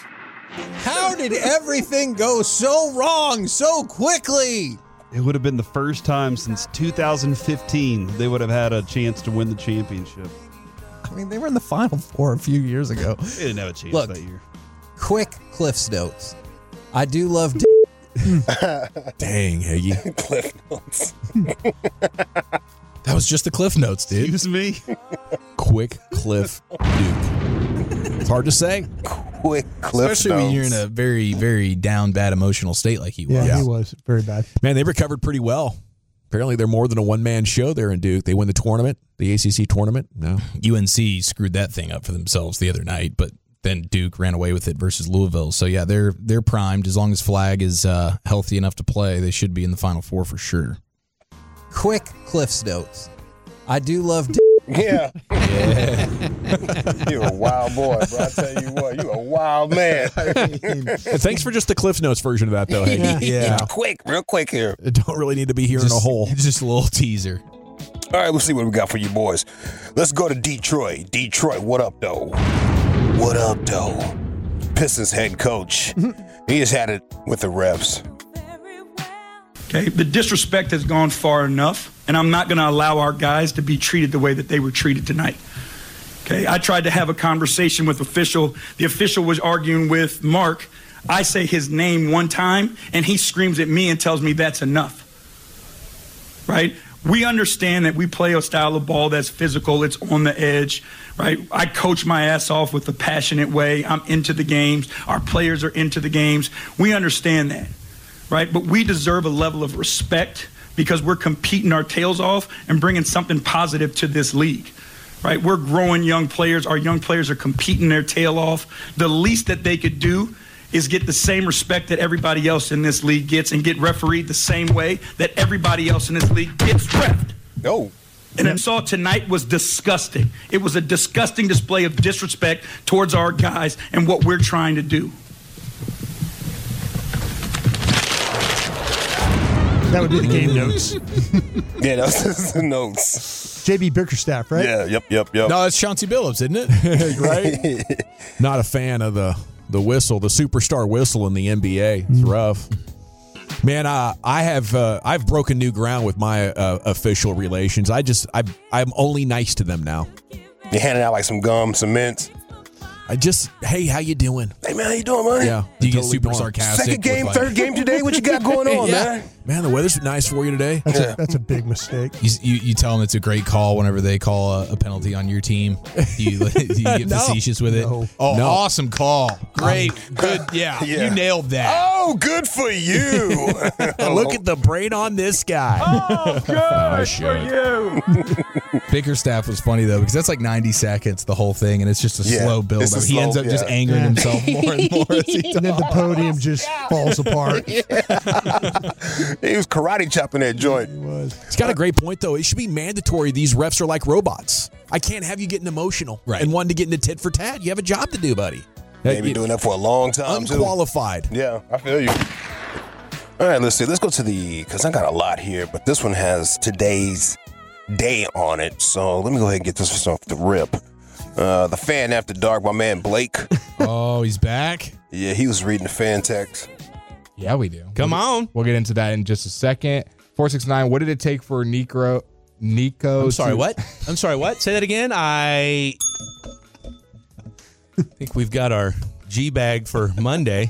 How did everything go so wrong so quickly? It would have been the first time since two thousand fifteen they would have had a chance to win the championship. I mean, they were in the Final Four a few years ago. They didn't have a chance Look, that year. Quick Cliff's Notes. I do love D- Dang, Hagee. Cliff Notes. That was just the Cliff Notes, dude. Excuse me? Quick Cliff Duke. It's hard to say. Quick Cliff Especially Notes. when you're in a very, very down, bad emotional state like he was. Yeah, Yeah. he was very bad. Man, they recovered pretty well. Apparently, they're more than a one-man show there in Duke. They win the tournament, the A C C tournament. No. U N C screwed that thing up for themselves the other night, but then Duke ran away with it versus Louisville. So yeah, they're they're primed. As long as Flag is uh, healthy enough to play, they should be in the Final Four for sure. Quick Cliff's Notes. I do love D- Yeah. You're a wild boy, bro. I tell you what, you're a wild man. Thanks for just the Cliff Notes version of that, though. Hagee. Yeah. Quick, real quick here. Don't really need to be here in a hole. Just a little teaser. All right, let's see what we got for you boys. Let's go to Detroit. Detroit, what up, though? What up, though? Pistons head coach. He has had it with the refs. Okay, the disrespect has gone far enough, and I'm not going to allow our guys to be treated the way that they were treated tonight. Okay, I tried to have a conversation with official. The official was arguing with Mark. I say his name one time, and he screams at me and tells me that's enough. Right? We understand that we play a style of ball that's physical, it's on the edge, right? I coach my ass off with a passionate way. I'm into the games. Our players are into the games. We understand that, right? But we deserve a level of respect because we're competing our tails off and bringing something positive to this league, right? We're growing young players. Our young players are competing their tail off. The least that they could do is get the same respect that everybody else in this league gets and get refereed the same way that everybody else in this league gets reffed. Oh, And I saw tonight was disgusting. It was a disgusting display of disrespect towards our guys and what we're trying to do. That would be the game notes. Yeah, that's the notes. J B Bickerstaff, right? Yeah, yep, yep, yep. No, it's Chauncey Billups, isn't it? Right? Not a fan of the the whistle, the superstar whistle in the N B A. It's rough. Man, uh, I have uh, I've broken new ground with my uh, official relations. I just I I'm only nice to them now. You're handing out like some gum, some mints. I just, hey, how you doing? Hey, man, how you doing, man? Yeah. Do you get totally super going. sarcastic? Second game, with, like, third game today? What you got going on, Yeah. man? Man, the weather's nice for you today. That's, Yeah. a, that's a big mistake. You, you, you tell them it's a great call whenever they call a, a penalty on your team. Do you, do you get No. facetious with it? No. Oh, No. awesome call. Great. Good. Yeah, Yeah. you nailed that. Oh, good for you. Look at the brain on this guy. Oh, good I for should. you. Bickerstaff was funny, though, because that's like ninety seconds, the whole thing, and it's just a Yeah, slow build it's a up. He slow- ends up just yeah. angering Yeah. himself more and more as he And then the podium just falls apart. He was karate chopping that joint. He's got a great point, though. It should be mandatory. These refs are like robots. I can't have you getting emotional Right. and wanting to get into tit for tat. You have a job to do, buddy. They've been You- doing that for a long time, too. Unqualified. Yeah, I feel you. All right, let's see. Let's go to the, because I got a lot here, but this one has today's day on it. So let me go ahead and get this off the rip. Uh, the fan after dark, my man Blake. Oh, he's back? Yeah, he was reading the fan text. Yeah, we do. Come we'll, on. We'll get into that in just a second. four six nine, what did it take for Nico? Nico I'm sorry, to- what? I'm sorry, what? Say that again. I think we've got our G bag for Monday.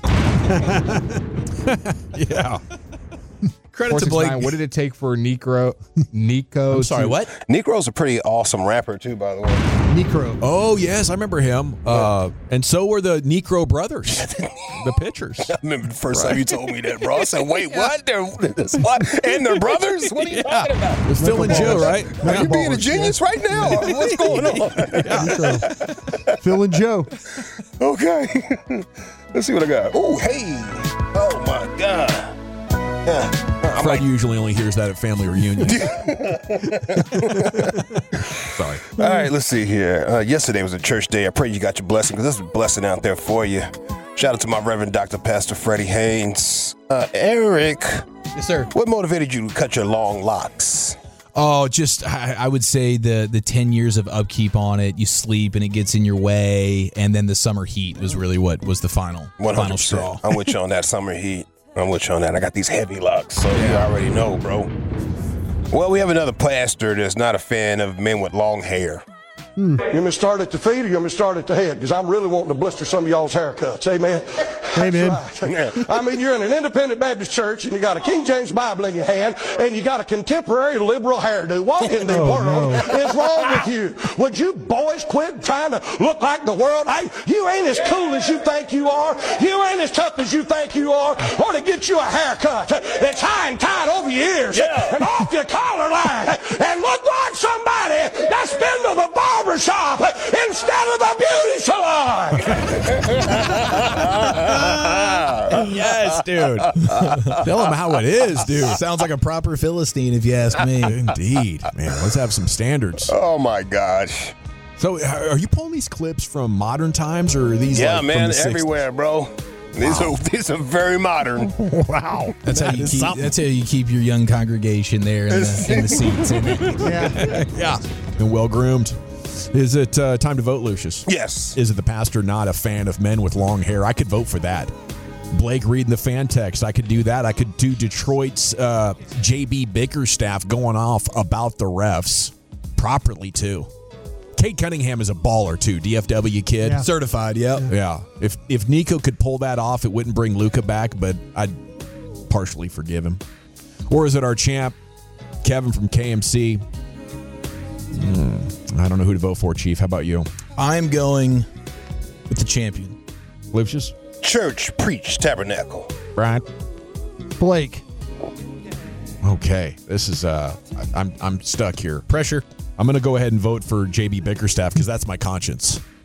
Yeah. Credit to Blake. four six nine, what did it take for Nico? Nico. I'm sorry, to- what? Negro's a pretty awesome rapper, too, by the way. Necro. Oh, yes, I remember him. Uh, and so were the Necro brothers, the pitchers. I remember the first time you told me that, bro. I said, wait, what? They're, what? And they're brothers? What are you talking about? With Phil and Joe, right? Are you being a genius right now? What's going on? Necro. Phil and Joe. Okay. Let's see what I got. Oh, hey. Oh, my God. Yeah. Fred usually only hears that at family reunions. Sorry. All right, let's see here. Uh, yesterday was a church day. I pray you got your blessing, because there's a blessing out there for you. Shout out to my Reverend Doctor Pastor Freddie Haynes. Uh, Eric. Yes, sir. What motivated you to cut your long locks? Oh, just I, I would say the the ten years of upkeep on it. You sleep and it gets in your way, and then the summer heat was really what was the final final straw. I'm with you on that summer heat. I'm with you on that. I got these heavy locks, so you already know, bro. Well, we have another pastor that's not a fan of men with long hair. Hmm. You want me to start at the feet or you want me to start at the head? Because I'm really wanting to blister some of y'all's haircuts. Amen? Amen. That's right. I mean, you're in an independent Baptist church and you got a King James Bible in your hand and you got a contemporary liberal hairdo. What in the Oh, world no. is wrong with you? Would you boys quit trying to look like the world? Hey, you ain't as cool as you think you are. You ain't as tough as you think you are. Or to get you a haircut that's high and tight over your ears and off your collar line and look like somebody that's been to the barber shop instead of the beauty salon. Yes, dude. Tell him how it is, dude. Sounds like a proper Philistine, if you ask me. Indeed. Man, let's have some standards. Oh, my gosh. So, are you pulling these clips from modern times, or are these Yeah, like from man, the sixties? everywhere, bro. These Wow. are these are very modern. Wow. That's how That you is keep. something. That's how you keep your young congregation there in the, in the seats. Yeah. Yeah. And well groomed. Is it uh, time to vote, Lucius? Yes. Is it the pastor not a fan of men with long hair? I could vote for that. Blake reading the fan text. I could do that. I could do Detroit's uh, J B Bickerstaff going off about the refs properly, too. Cade Cunningham is a baller, too. D F W kid. Yeah. Certified, yep. Yeah. If if Nico could pull that off, it wouldn't bring Luka back, but I'd partially forgive him. Or is it our champ, Kevin from K M C? Hmm. I don't know who to vote for, Chief. How about you? I'm going with the champion. Lucius? Church, preach, tabernacle. Brian? Blake. Okay. This is, uh, I- I'm, I'm stuck here. Pressure. I'm going to go ahead and vote for J B Bickerstaff because that's my conscience.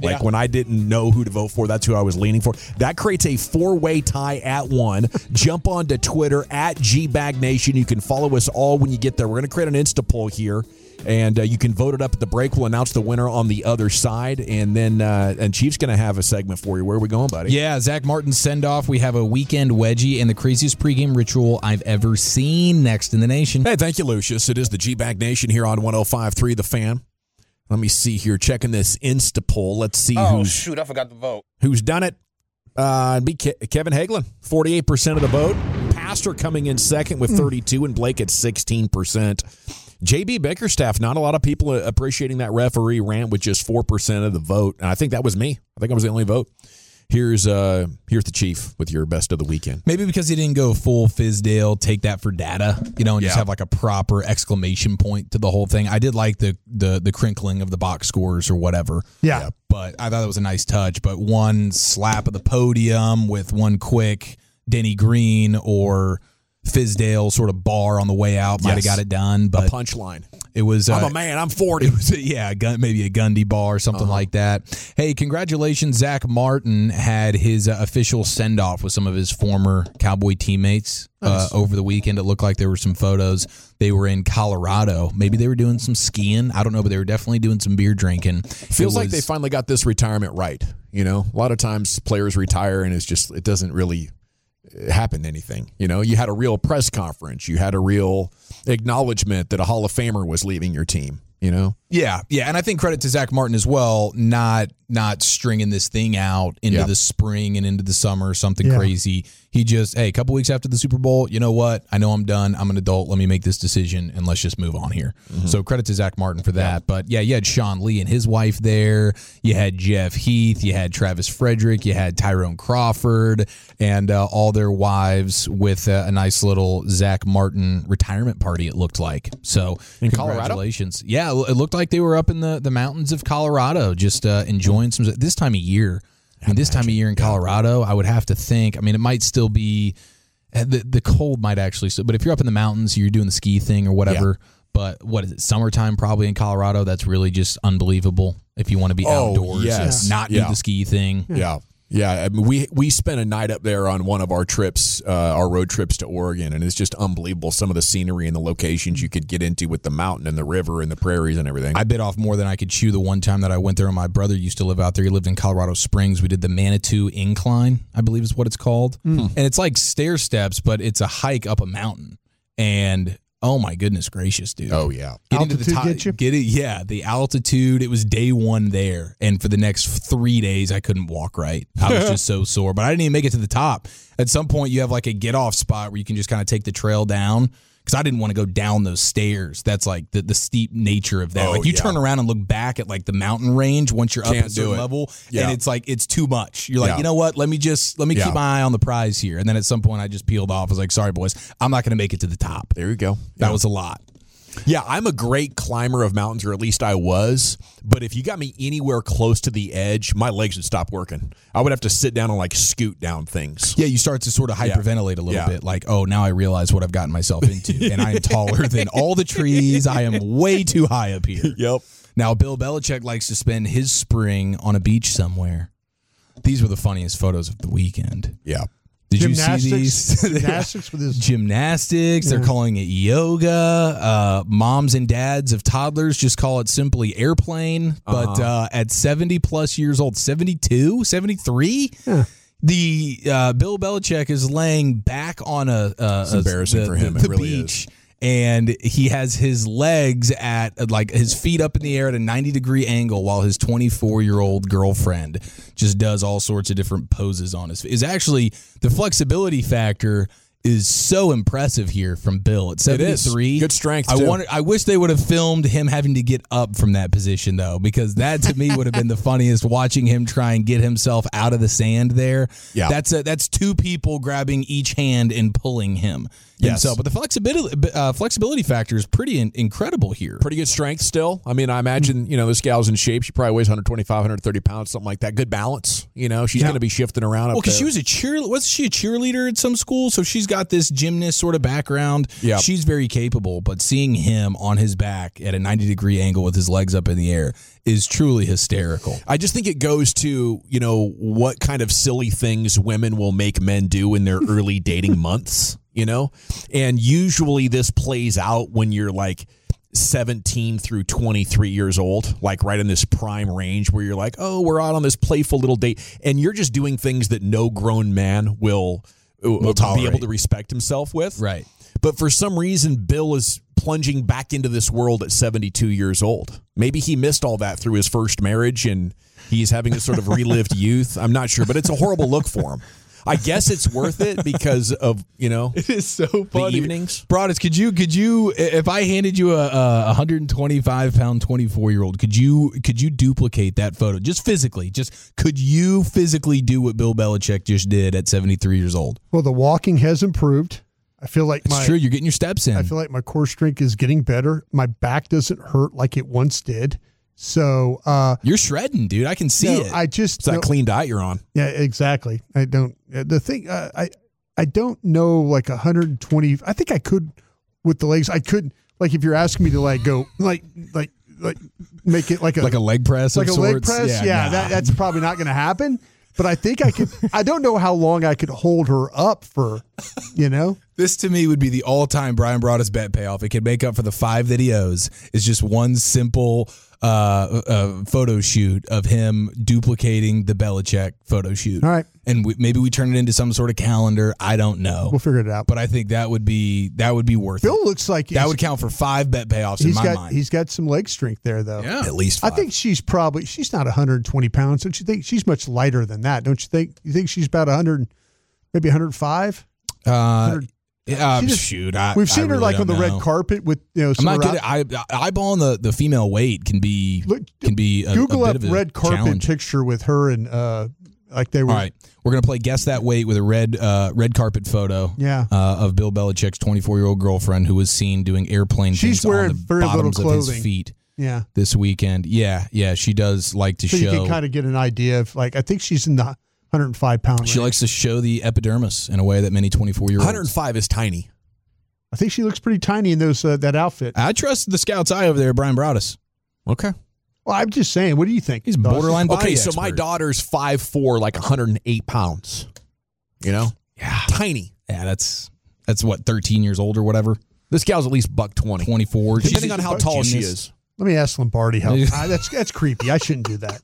Like Yeah. when I didn't know who to vote for, that's who I was leaning for. That creates a four-way tie at one. Jump on to Twitter at G Bag Nation. You can follow us all when you get there. We're going to create an Insta poll here, and uh, you can vote it up at the break. We'll announce the winner on the other side, and then uh, and Chief's going to have a segment for you. Where are we going, buddy? Yeah, Zach Martin's send-off. We have a weekend wedgie and the craziest pregame ritual I've ever seen next in the nation. Hey, thank you, Lucius. It is the G-Bag Nation here on one oh five point three The Fan. Let me see here. Checking this Insta poll. Let's see Oh, who's shoot, I forgot to vote. who's done it. Uh, it'd be Ke- Kevin Hagelin, forty-eight percent of the vote. Pastor coming in second with thirty-two, and Blake at sixteen percent. J B Bickerstaff, not a lot of people appreciating that referee rant with just four percent of the vote. And I think that was me. I think I was the only vote. Here's uh, here's the Chief with your best of the weekend. Maybe because he didn't go full Fizdale, take that for data, you know, and just Yeah. have like a proper exclamation point to the whole thing. I did like the the the crinkling of the box scores or whatever. Yeah. But I thought it was a nice touch. But one slap of the podium with one quick Denny Green or Fizdale sort of bar on the way out might have Yes. got it done. But a punchline. It was. Uh, I'm a man. I'm forty. It was, yeah, a gun, maybe a Gundy bar or something Uh-huh. like that. Hey, congratulations. Zach Martin had his uh, official send-off with some of his former Cowboy teammates uh, Nice. over the weekend. It looked like there were some photos. They were in Colorado. Maybe they were doing some skiing. I don't know, but they were definitely doing some beer drinking. Feels It like was- they finally got this retirement right. You know, a lot of times players retire and it's just, it doesn't really happen anything. You know, you had a real press conference. You had a real acknowledgement that a Hall of Famer was leaving your team, you know? Yeah, yeah, and I think credit to Zach Martin as well, not not stringing this thing out into Yeah. the spring and into the summer or something Yeah. crazy. He just, hey, a couple weeks after the Super Bowl, you know what? I know I'm done. I'm an adult. Let me make this decision and let's just move on here. Mm-hmm. So credit to Zach Martin for that. But yeah, you had Sean Lee and his wife there. You had Jeff Heath. You had Travis Frederick. You had Tyrone Crawford and uh, all their wives with uh, a nice little Zach Martin retirement party, it looked like. So In Colorado? congratulations. Yeah, it looked like they were up in the, the mountains of Colorado, just uh, enjoying some. This time of year, I mean, this time of year in Colorado, I would have to think. I mean, it might still be the the cold might actually. So, but if you're up in the mountains, you're doing the ski thing or whatever. But what is it? Summertime probably in Colorado. That's really just unbelievable. If you want to be Oh, outdoors yes. and not Yeah. do the ski thing. Yeah. Yeah, I mean, we we spent a night up there on one of our trips, uh, our road trips to Oregon, and it's just unbelievable some of the scenery and the locations you could get into with the mountain and the river and the prairies and everything. I bit off more than I could chew the one time that I went there. And my brother used to live out there. He lived in Colorado Springs. We did the Manitou Incline, I believe is what it's called. And it's like stair steps, but it's a hike up a mountain. And oh my goodness gracious, dude. Oh, yeah. Getting to the Altitude top, get you? get it, yeah, the altitude. It was day one there. And for the next three days, I couldn't walk right. I was just so sore. But I didn't even make it to the top. At some point, you have like a get off spot where you can just kind of take the trail down. Because I didn't want to go down those stairs. That's like the, the steep nature of that. Oh, like you yeah. turn around and look back at like the mountain range once you're up Can't a do certain it. level, Yeah. and it's like it's too much. You're like, Yeah. you know what? Let me just let me Yeah. keep my eye on the prize here. And then at some point, I just peeled off. I was like, sorry, boys, I'm not going to make it to the top. There you go. That Yeah. was a lot. Yeah, I'm a great climber of mountains, or at least I was. But if you got me anywhere close to the edge, my legs would stop working. I would have to sit down and like scoot down things. Yeah, you start to sort of hyperventilate a little Yeah. bit, like, oh, now I realize what I've gotten myself into, and I am taller than all the trees. I am way too high up here. Yep. Now, Bill Belichick likes to spend his spring on a beach somewhere. These were the funniest photos of the weekend. Yeah. Did you see Gymnastics- these? gymnastics with his- gymnastics. They're Yeah. calling it yoga. Uh, moms and dads of toddlers just call it simply airplane. But Uh-huh. uh, at seventy plus years old, seventy-two, seventy-three, Yeah. the uh, Bill Belichick is laying back on a, uh, It's a- embarrassing the, for him. the, It the really beach. And he has his legs at like his feet up in the air at a ninety degree angle while his twenty-four year old girlfriend just does all sorts of different poses on his. Is actually the flexibility factor is so impressive here from Bill at seventy-three. Good strength, I too. wonder, I wish they would have filmed him having to get up from that position though, because that to me would have been the funniest, watching him try and get himself out of the sand there. Yeah. That's a, that's two people grabbing each hand and pulling him. Yes. himself. But the flexibility uh, flexibility factor is pretty in, incredible here. Pretty good strength still. I mean, I imagine, you know, this gal's in shape. She probably weighs one twenty-five, one thirty pounds, something like that. Good balance. You know, she's Yeah. going to be shifting around up Well, because there. she was a cheer, wasn't she a cheerleader at some school? So she's got this gymnast sort of background. Yeah. She's very capable, but seeing him on his back at a ninety degree angle with his legs up in the air is truly hysterical. I just think it goes to, you know, what kind of silly things women will make men do in their early dating months, you know? And usually this plays out when you're like seventeen through twenty-three years old, like right in this prime range where you're like, oh, we're out on this playful little date. And you're just doing things that no grown man will, will be able to respect himself with. Right. But for some reason, Bill is plunging back into this world at seventy-two years old. Maybe he missed all that through his first marriage and he's having this sort of relived youth. I'm not sure, but it's a horrible look for him. I guess it's worth it because of, you know, it is so funny. The evenings. Broadus, could you, could you, if I handed you a, a one hundred twenty-five pound, twenty-four year old, could you, could you duplicate that photo just physically? Just could you physically do what Bill Belichick just did at seventy-three years old? Well, the walking has improved. I feel like It's my, true. You're getting your steps in. I feel like my core strength is getting better. My back doesn't hurt like it once did. So uh, you're shredding, dude. I can see no, it. I just it's that no, clean diet you're on. Yeah, exactly. I don't. The thing uh, I I don't know like one hundred twenty. I think I could with the legs. I could like if you're asking me to like go like like like make it like a like a leg press, like of a leg sorts? press. Yeah, Yeah, nah. that, that's probably not going to happen. But I think I could. I don't know how long I could hold her up for. You know. This to me would be the all-time Brian Broaddus bet payoff. It could make up for the five that he owes. It's just one simple uh, uh, photo shoot of him duplicating the Belichick photo shoot. All right, and we, maybe we turn it into some sort of calendar. I don't know. We'll figure it out. But I think that would be that would be worth Bill it. looks like that would count for five bet payoffs in He's my got mind. he's got some leg strength there though. Yeah, at least five. I think she's probably she's not one hundred twenty pounds. Don't you think she's much lighter than that? Don't you think? You think she's about one hundred, maybe one hundred five? Uh, Uh, just- shoot, I, We've seen I her really like on don't the know. red carpet with you know. I'm some not around- good at I, eyeballing the, the female weight can be can be a, Google a up bit of a red carpet challenge. picture with her and uh, like they were. All right, we're gonna play guess that weight with a red uh, red carpet photo. Yeah. uh, of Bill Belichick's twenty-four year old girlfriend who was seen doing airplane She's things wearing on the very little bottoms of his clothing. feet. Yeah. This weekend, yeah, yeah, she does like to So you show. can kind of get an idea of like I think she's in the one hundred five pound. She range. likes to show the epidermis in a way that many twenty-four year olds. one hundred five is tiny. I think she looks pretty tiny in those uh, that outfit. I trust the scout's eye over there, Brian Broaddus. Okay. Well, I'm just saying. What do you think? He's Dawson? borderline body Okay, so expert. my daughter's five foot four, like one hundred eight pounds. You know? Yeah. Tiny. Yeah, that's that's what thirteen years old or whatever. This gal's at least buck twenty. twenty-four. Depending She's on a how tall she gymnast. is. Let me ask Lombardi how. ah, that's that's creepy. I shouldn't do that.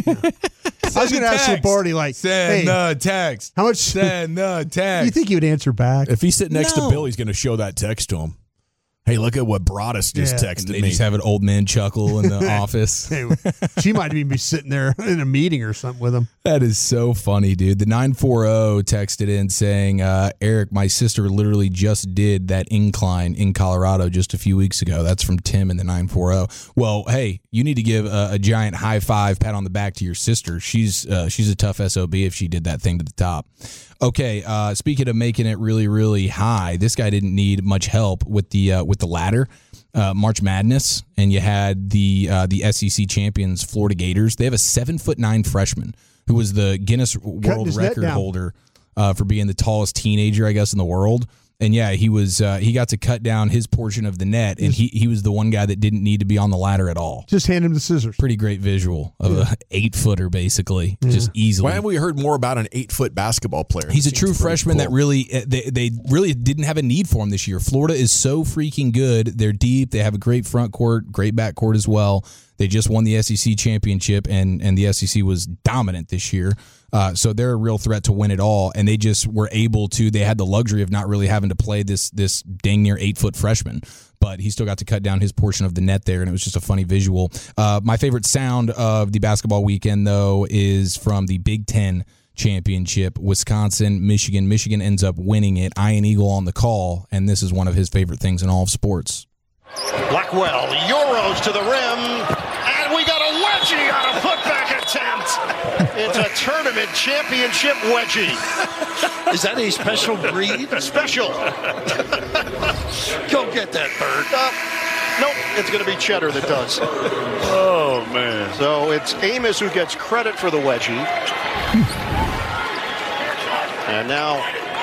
I was going to ask Lombardi like, Send hey, the text. how much? Send the text. You think he would answer back? If he's sitting next No. to Bill, he's going to show that text to him. Hey, look at what Broaddus just Yeah. texted They me. just have an old man chuckle in the office. Hey, she might even be sitting there in a meeting or something with him. That is so funny, dude. The nine four zero texted in saying, uh, Eric, my sister literally just did that incline in Colorado just a few weeks ago. That's from Tim in the nine four zero. Well, hey, you need to give a, a giant high five, pat on the back to your sister. She's uh, she's a tough S O B if she did that thing to the top. Okay, uh, speaking of making it really, really high, this guy didn't need much help with the uh, with the ladder. Uh, March Madness, and you had the uh, the S E C champions, Florida Gators. They have a seven foot nine freshman who was the Guinness World his net Record down. holder uh, for being the tallest teenager, I guess, in the world. And yeah, he was uh, he got to cut down his portion of the net, and he he was the one guy that didn't need to be on the ladder at all. Just hand him the scissors. Pretty great visual of a eight footer, basically, just easily. Why haven't we heard more about an eight foot basketball player? He's a Seems true pretty freshman cool. that really uh, they they really didn't have a need for him this year. Florida is so freaking good. They're deep. They have a great front court, great back court as well. They just won the S E C championship, and and the S E C was dominant this year. Uh, so they're a real threat to win it all, and they just were able to. They had the luxury of not really having to play this this dang near eight foot freshman, but he still got to cut down his portion of the net there, and it was just a funny visual. Uh, my favorite sound of the basketball weekend, though, is from the Big Ten championship, Wisconsin, Michigan. Michigan ends up winning it. Ian Eagle on the call, and this is one of his favorite things in all of sports. Blackwell, Euros to the rim, and we got a wedge wedgie on a putback attempt. It's a tournament championship wedgie. Is that a special breed? Special. Go get that bird. Uh, nope, it's going to be Cheddar that does. Oh, man. So it's Amos who gets credit for the wedgie. And now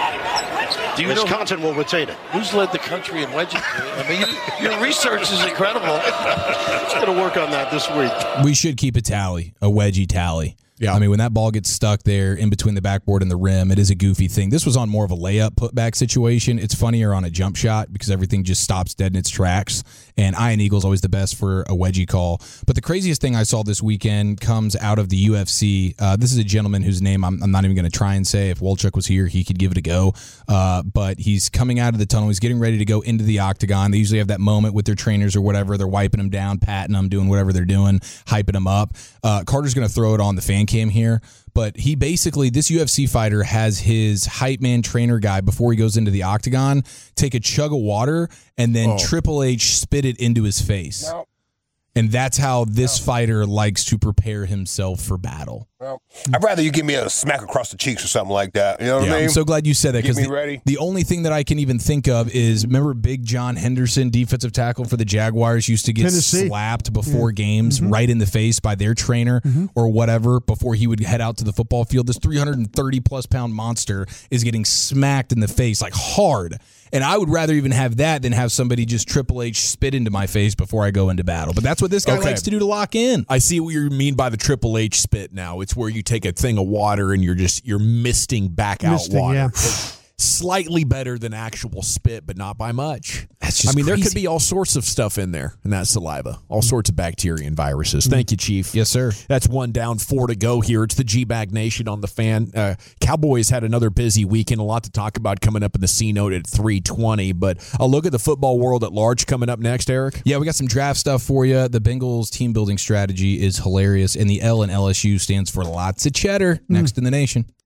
Do you Wisconsin know who, will retain it. Who's led the country in wedgie? I mean, you, your research is incredible. Just going to work on that this week. We should keep a tally, a wedgie tally. Yeah. I mean, when that ball gets stuck there in between the backboard and the rim, it is a goofy thing. This was on more of a layup putback situation. It's funnier on a jump shot because everything just stops dead in its tracks. And Iron Eagle's always the best for a wedgie call. But the craziest thing I saw this weekend comes out of the U F C. Uh, this is a gentleman whose name I'm, I'm not even going to try and say. If Wolchuk was here, he could give it a go. Uh, but he's coming out of the tunnel. He's getting ready to go into the octagon. They usually have that moment with their trainers or whatever. They're wiping him down, patting him, doing whatever they're doing, hyping him up. Uh, Carter's going to throw it on the fan cam here. But he basically, this U F C fighter has his hype man trainer guy before he goes into the octagon take a chug of water and then oh. Triple H spit it into his face. No. And that's how this no. fighter likes to prepare himself for battle. Well, I'd rather you give me a smack across the cheeks or something like that. You know what yeah, I mean? I'm so glad you said that because the, the, the only thing that I can even think of is, remember Big John Henderson, defensive tackle for the Jaguars, used to get Tennessee. slapped before yeah. games mm-hmm. right in the face by their trainer mm-hmm. or whatever before he would head out to the football field. This three hundred thirty plus pound monster is getting smacked in the face like hard. And I would rather even have that than have somebody just Triple H spit into my face before I go into battle. But that's what this guy okay. likes to do to lock in. I see what you mean by the Triple H spit now. It's where you take a thing of water and you're just you're misting back misting, out water. Yeah. Slightly better than actual spit, but not by much. That's just I mean, crazy. There could be all sorts of stuff in there in that saliva, all sorts of bacteria and viruses. Thank you, Chief. Yes, sir. That's one down, four to go here. It's the G-Bag Nation on the Fan. Uh, Cowboys had another busy weekend, a lot to talk about coming up in the C-Note at three twenty, but a look at the football world at large coming up next, Eric. Yeah, we got some draft stuff for you. The Bengals team building strategy is hilarious, and the L in L S U stands for lots of cheddar. Next mm. in the nation.